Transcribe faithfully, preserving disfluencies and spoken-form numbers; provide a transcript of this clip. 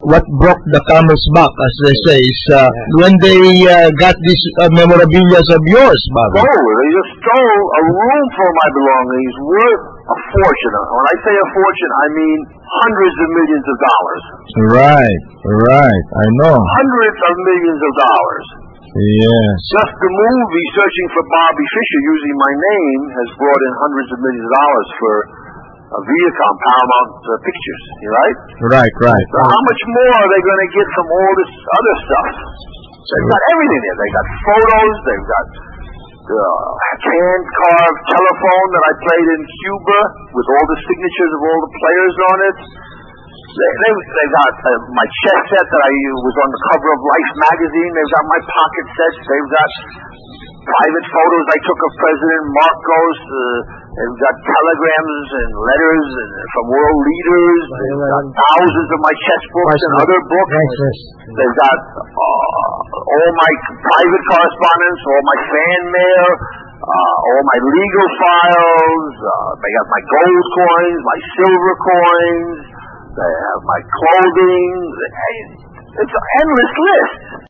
what broke the camel's back, as they say, is uh, when they uh, got these uh, memorabilia of yours, Bobby. Oh, they just stole a room full of my belongings worth a fortune. When I say a fortune, I mean hundreds of millions of dollars. Right, right, I know. Hundreds of millions of dollars. Yes. Just the movie Searching for Bobby Fischer, using my name, has brought in hundreds of millions of dollars for uh, Viacom, Paramount uh, Pictures. You right? Right, right. So how much more are they going to get from all this other stuff? They've got everything there. They've got photos. They've got the hand-carved telephone that I played in Cuba with all the signatures of all the players on it. They, they, they got uh, my chess set that I was on the cover of Life magazine. They've got my pocket sets. They've got private photos I took of President Marcos. Uh, they've got telegrams and letters and, from world leaders. They've got thousands of my chess books and other books. They've got uh, all my private correspondence, all my fan mail, uh, all my legal files. Uh, they got my gold coins, my silver coins. They have my clothing. It's an endless list.